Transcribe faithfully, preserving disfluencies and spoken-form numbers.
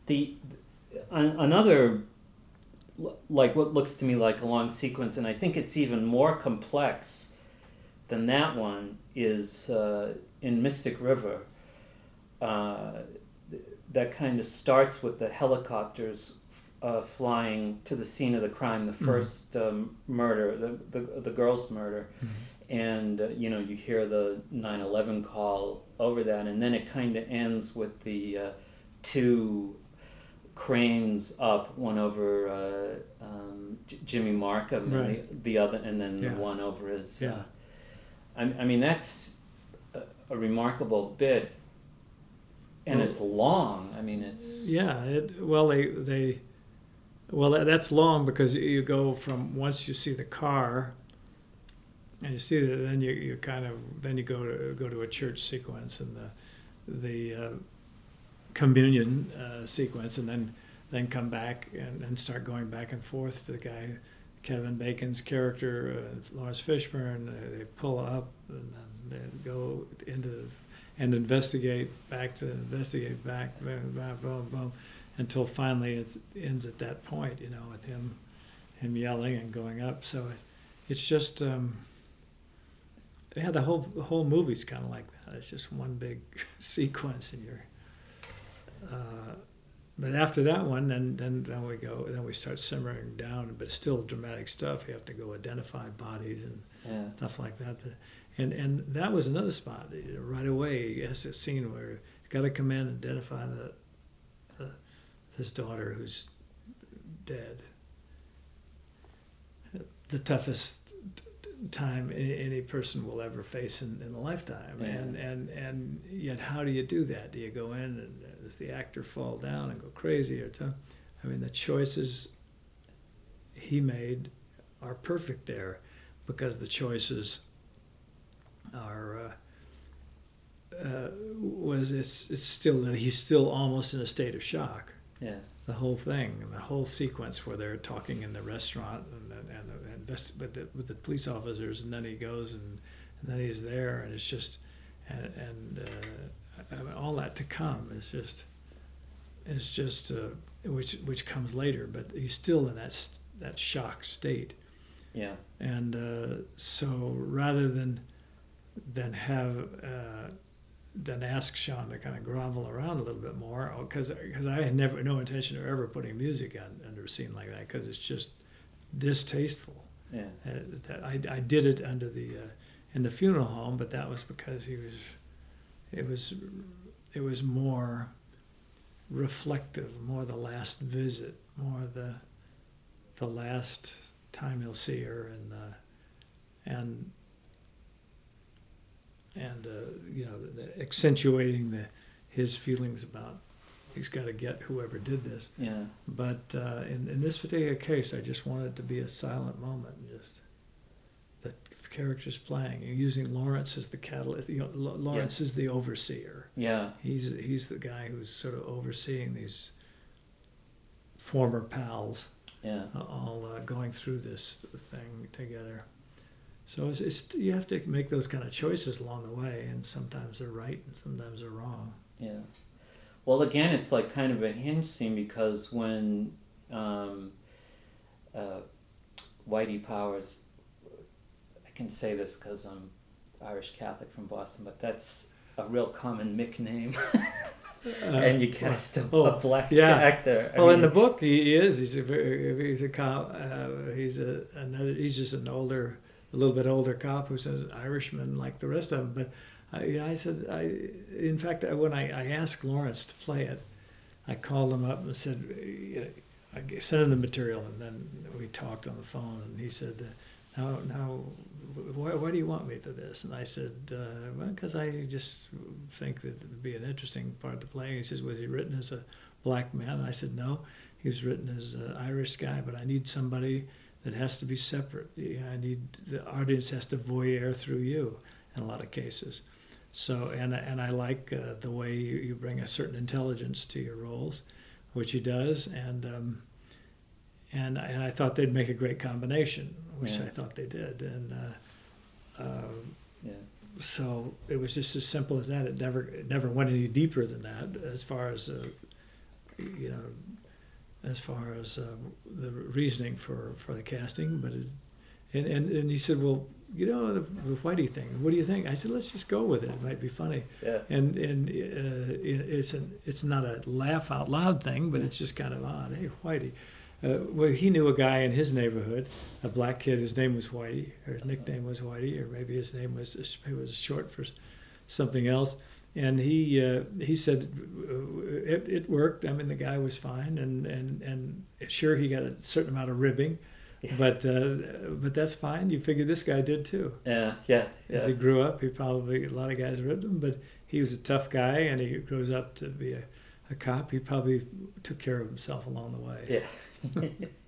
The an, another like what looks to me like a long sequence, and I think it's even more complex than that one, is uh, in Mystic River. Uh, that kind of starts with the helicopters uh, flying to the scene of the crime, the first mm-hmm. um, murder, the, the the girl's murder, mm-hmm. and uh, you know you hear the nine eleven call over that, and then it kind of ends with the uh, two cranes up, one over uh, um, J- Jimmy Markham, right. and the, the other, and then yeah. the one over his. Yeah. Uh, I, I mean that's a, a remarkable bit. And well, it's long. I mean, it's yeah. It, well, they they, well, that's long because you go from once you see the car, and you see that, then you, you kind of then you go to go to a church sequence and the the uh, communion uh, sequence, and then then come back and, and start going back and forth to the guy, Kevin Bacon's character, uh, Lawrence Fishburne. Uh, they pull up and then they go into. The, and investigate back to investigate back, boom, boom, boom, until finally it ends at that point, you know, with him, him yelling and going up. So it, it's just, um, yeah, the whole the whole movie's kind of like that. It's just one big sequence, and you're. Uh, but after that one, then then then we go, then we start simmering down, but still dramatic stuff. You have to go identify bodies and yeah. stuff like that. And and that was another spot. Right away, he has a scene where he's got to come in and identify the, the his daughter who's dead. The toughest time any person will ever face in, in a lifetime. Yeah. And, and and yet, how do you do that? Do you go in and does the actor fall down and go crazy? Or t- I mean, the choices he made are perfect there because the choices are uh, uh, was it's it's still that he's still almost in a state of shock. Yeah. The whole thing and the whole sequence where they're talking in the restaurant and and, and, the, invest, with, the, with the police officers, and then he goes and, and then he's there, and it's just and, and uh, I mean, all that to come is just is just uh, which which comes later, but he's still in that that shock state. Yeah. And uh, so rather than than have uh, than ask Sean to kind of grovel around a little bit more, because because I had never no intention of ever putting music on under a scene like that, because it's just distasteful. Yeah. Uh, that I I did it under the uh, in the funeral home, but that was because he was it was it was more reflective, more the last visit, more the the last time he'll see her, and uh, and and uh, you know, the, the accentuating the his feelings about he's got to get whoever did this. Yeah. But uh, in in this particular case, I just wanted it to be a silent moment, just the characters playing, and using Lawrence as the catalyst. You know, Lawrence yeah. is the overseer. Yeah. He's he's the guy who's sort of overseeing these former pals. Yeah. Uh, all uh, going through this thing together. So it's, it's you have to make those kind of choices along the way, and sometimes they're right and sometimes they're wrong. Yeah. Well, again, it's like kind of a hinge scene, because when um, uh, Whitey Powers, I can say this because I'm Irish Catholic from Boston, but that's a real common Mick name. Uh, and you cast a, oh, a black yeah. actor. I well, mean, in the book, he is. He's a very, he's a cop. Uh, he's a another. He's just an older, a little bit older cop who's an Irishman like the rest of them. But I, yeah, I said, I. In fact, when I, I asked Lawrence to play it, I called him up and said, I sent him the material, and then we talked on the phone, and he said, "Now, now, why, why do you want me for this?" And I said, uh, well, because I just think that it would be an interesting part to play. And he says, was he written as a black man? And I said, no, he was written as an Irish guy, but I need somebody that has to be separate. I need, the audience has to voyeur through you in a lot of cases. So, and, and I like uh, the way you, you bring a certain intelligence to your roles, which he does, and um, and and I thought they'd make a great combination, which yeah. I thought they did, and uh, uh, yeah. so it was just as simple as that. It never it never went any deeper than that, as far as uh, you know, as far as uh, the reasoning for, for the casting. But it, and, and and he said, well, you know, the, the Whitey thing. What do you think? I said, let's just go with it. It might be funny. Yeah. And and uh, it, it's an it's not a laugh out loud thing, but it's just kind of odd. Hey, Whitey. Uh, well, he knew a guy in his neighborhood, a black kid whose name was Whitey, or his nickname was Whitey, or maybe his name was it was short for something else. And he uh, he said it, it worked. I mean, the guy was fine, and, and, and sure he got a certain amount of ribbing, Yeah. but uh, but that's fine. You figure this guy did too. Yeah, yeah, As yeah. he grew up, he probably a lot of guys ribbed him, but he was a tough guy, and he grows up to be a, a cop. He probably took care of himself along the way. Yeah.